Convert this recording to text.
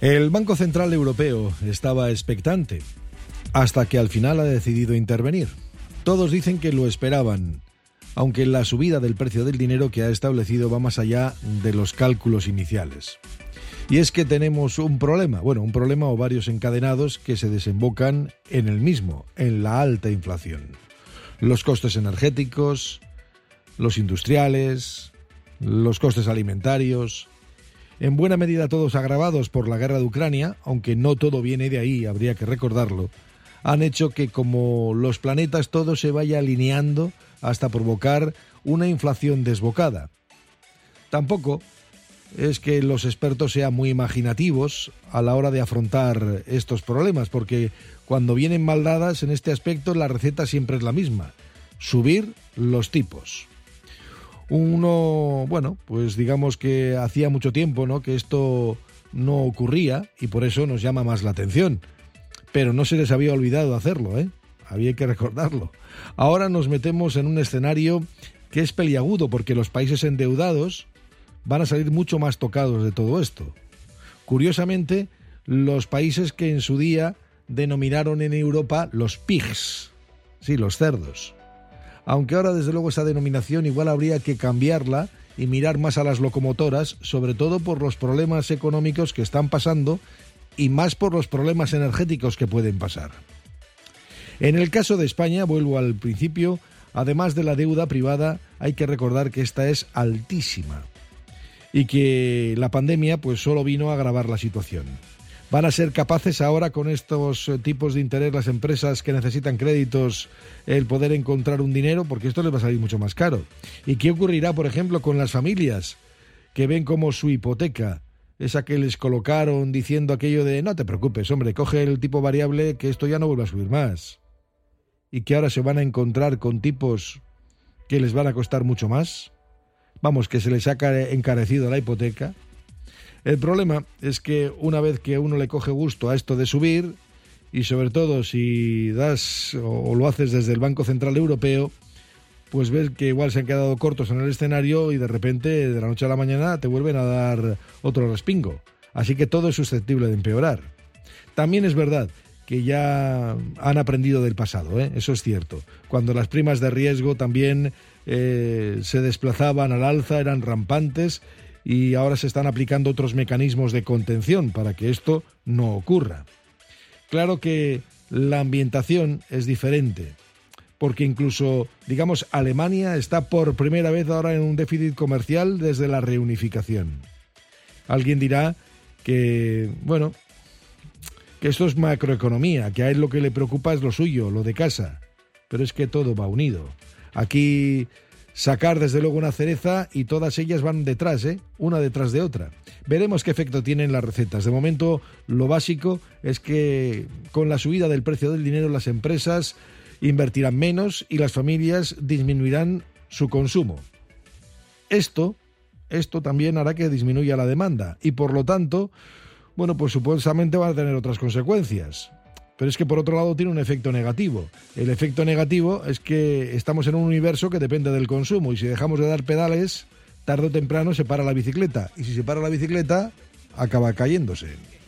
El Banco Central Europeo estaba expectante, hasta que al final ha decidido intervenir. Todos dicen que lo esperaban, aunque la subida del precio del dinero que ha establecido va más allá de los cálculos iniciales. Y es que tenemos un problema o varios encadenados que se desembocan en el mismo, en la alta inflación. Los costes energéticos, los industriales, los costes alimentarios, en buena medida todos agravados por la guerra de Ucrania, aunque no todo viene de ahí, habría que recordarlo, han hecho que como los planetas todo se vaya alineando hasta provocar una inflación desbocada. Tampoco es que los expertos sean muy imaginativos a la hora de afrontar estos problemas, porque cuando vienen mal dadas en este aspecto la receta siempre es la misma: subir los tipos. Pues digamos que hacía mucho tiempo, ¿no?, que esto no ocurría y por eso nos llama más la atención. Pero no se les había olvidado hacerlo, había que recordarlo. Ahora nos metemos en un escenario que es peliagudo porque los países endeudados van a salir mucho más tocados de todo esto. Curiosamente, los países que en su día denominaron en Europa los pigs, sí, los cerdos. Aunque ahora desde luego esa denominación igual habría que cambiarla y mirar más a las locomotoras, sobre todo por los problemas económicos que están pasando y más por los problemas energéticos que pueden pasar. En el caso de España, vuelvo al principio, además de la deuda privada, hay que recordar que esta es altísima y que la pandemia pues solo vino a agravar la situación. ¿Van a ser capaces ahora con estos tipos de interés las empresas que necesitan créditos el poder encontrar un dinero? Porque esto les va a salir mucho más caro. ¿Y qué ocurrirá, por ejemplo, con las familias que ven como su hipoteca, esa que les colocaron diciendo aquello de no te preocupes, hombre, coge el tipo variable que esto ya no vuelve a subir más? Y que ahora se van a encontrar con tipos que les van a costar mucho más. Vamos, que se les ha encarecido la hipoteca. El problema es que una vez que uno le coge gusto a esto de subir, y sobre todo si das o lo haces desde el Banco Central Europeo, pues ves que igual se han quedado cortos en el escenario y de repente, de la noche a la mañana, te vuelven a dar otro respingo. Así que todo es susceptible de empeorar. También es verdad que ya han aprendido del pasado, eso es cierto. Cuando las primas de riesgo también se desplazaban al alza, eran rampantes, y ahora se están aplicando otros mecanismos de contención para que esto no ocurra. Claro que la ambientación es diferente, porque incluso, digamos, Alemania está por primera vez ahora en un déficit comercial desde la reunificación. Alguien dirá que esto es macroeconomía, que a él lo que le preocupa es lo suyo, lo de casa, pero es que todo va unido. Aquí sacar desde luego una cereza y todas ellas van detrás, una detrás de otra. Veremos qué efecto tienen las recetas. De momento, lo básico es que con la subida del precio del dinero las empresas invertirán menos y las familias disminuirán su consumo. Esto también hará que disminuya la demanda y por lo tanto, pues supuestamente van a tener otras consecuencias. Pero es que por otro lado tiene un efecto negativo. El efecto negativo es que estamos en un universo que depende del consumo y si dejamos de dar pedales, tarde o temprano se para la bicicleta. Y si se para la bicicleta, acaba cayéndose.